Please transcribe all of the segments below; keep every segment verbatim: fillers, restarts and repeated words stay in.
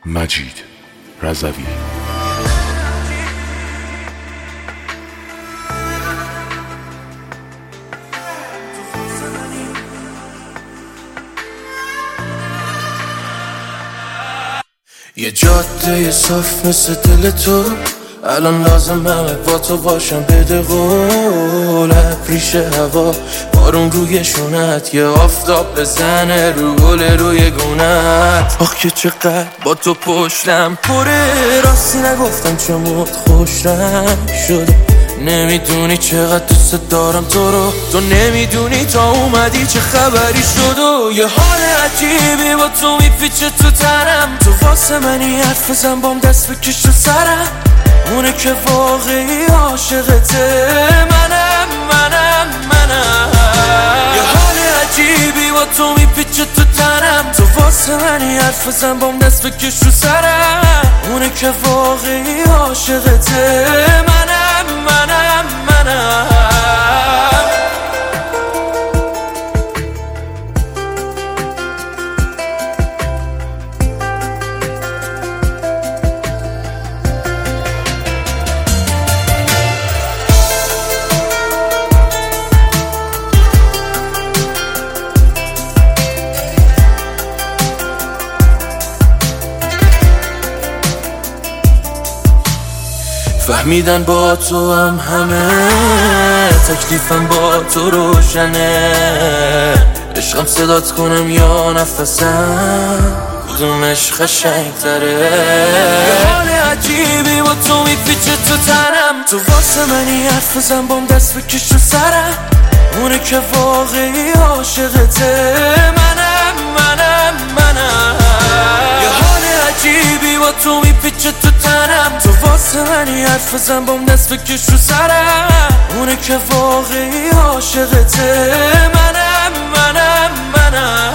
مجید رضوی. یه جاده صاف مثل دل تو، الان لازمه با تو باشم. بده قول ریش هوا، بارون روی شونت، یه آفتاب بزنه رو گل روی گونت. آخ که چقدر با تو پشتم پره، راستی نگفتم چموت خوشم شده. نمیدونی چقدر دوست دارم تو رو، تو نمیدونی تا اومدی چه خبری شد. و یه حال عجیبی با تو میپیچه تو تنم، تو واسه منی حرف بزن بام دست بکش رو سرم. اونه که واقعی عاشقته، منم منم منم. یه حال عجیبی با تو میپیچه تو تنم، تو واسه منی حرف بزن بام دست بکش رو سرم. اونه که واقعی عاشقته، منم منم منم. فهمیدن با تو هم همه، تکلیفم با تو روشنه. عشقم صدات کنم یا نفسم، کدومش قشنگ تره. یه حال عجیبی با تو میپیچه تو تنم، تو واسه منی حرف بزن بام دست بکش رو سرم. اونه که واقعی عاشقته، منم منم منم. یه حال عجیبی با تو میپیچه تو تنم، تو واسه منی حرف بزن بام دست بکش رو سرم. اونه که واقعی عاشقته، منم منم منم.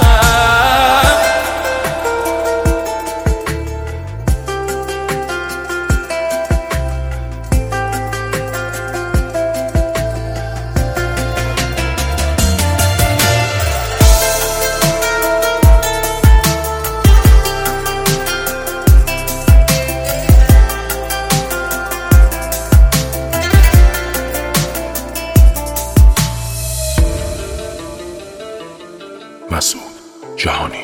مسعود جهانی.